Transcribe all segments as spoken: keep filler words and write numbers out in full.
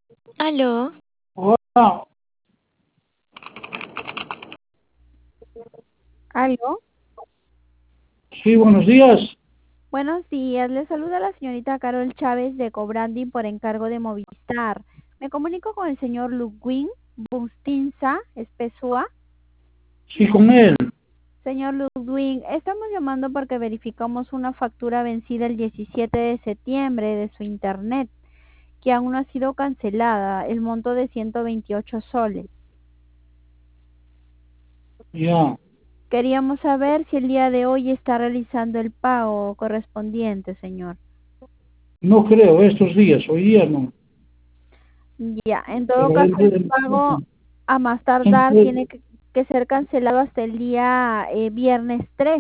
Aló, Hola, ¿Aló? sí, buenos días. Buenos días, le saluda la señorita Carol Chávez de Cobranding por encargo de Movistar. Me comunico con el señor Ludwig Bustinza Espesua. Sí, con él. Señor Ludwig, estamos llamando porque verificamos una factura vencida el diecisiete de septiembre de su internet, que aún no ha sido cancelada, el monto de ciento veintiocho soles. Ya, Queríamos saber si el día de hoy está realizando el pago correspondiente, señor. no creo, estos días, hoy día no. Ya, en todo Pero caso, él, el él- pago a más tardar siempre, tiene que, que ser cancelado hasta el día eh, viernes tres.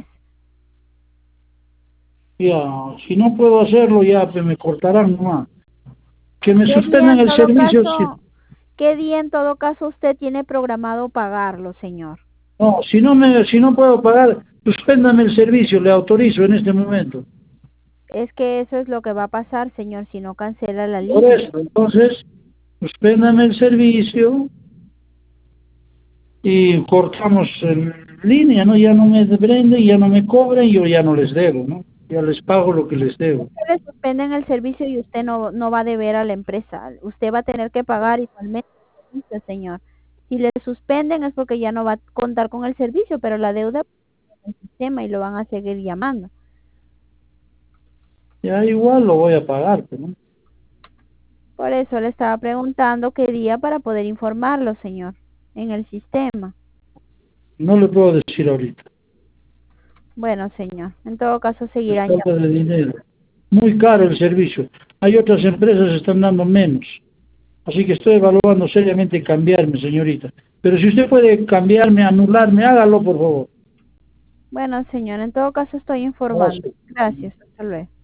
ya, si no puedo hacerlo, ya pues, me cortarán nomás. Que me ¿Qué día suspendan en el todo servicio, si, caso, qué día en todo caso usted tiene programado pagarlo, señor? no, si no me, si no puedo pagar, suspéndame el servicio, le autorizo en este momento. Es que eso es lo que va a pasar, señor, si no cancela la Por línea. eso, entonces, suspéndame el servicio y cortamos en línea, ¿no? Ya no me prenden, ya no me cobran, yo ya no les debo, ¿no? Ya les pago lo que les debo. Usted le suspenden el servicio y usted no, no va a deber a la empresa. Usted va a tener que pagar igualmente el servicio, señor. Si le suspenden es porque ya no va a contar con el servicio, pero la deuda en el sistema y lo van a seguir llamando. Ya igual lo voy a pagar, pues, ¿no? Por eso le estaba preguntando qué día para poder informarlo, señor, en el sistema. No le puedo decir ahorita. Bueno, señor, en todo caso Es seguirán falta llamando. de dinero. Muy caro el servicio. Hay otras empresas que están dando menos. Así que estoy evaluando seriamente cambiarme, señorita. Pero si usted puede cambiarme, anularme, hágalo, por favor. Bueno, señor, en todo caso estoy informando. Gracias. Gracias, hasta luego.